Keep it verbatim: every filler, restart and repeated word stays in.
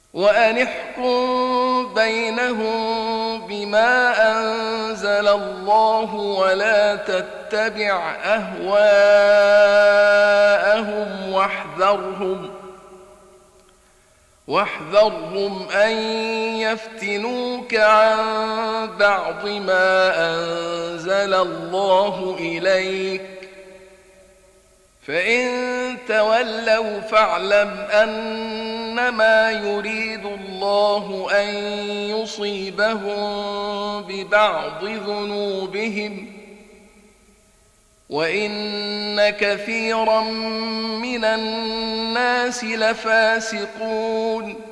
وأن احكم بينهم بما أنزل الله ولا تتبع أهواءهم واحذرهم واحذرهم أن يفتنوك عن بعض ما أنزل الله إليك، فإن تولوا فاعلم أنما يريد الله أن يصيبهم ببعض ذنوبهم، وإن كثيرا من الناس لفاسقون.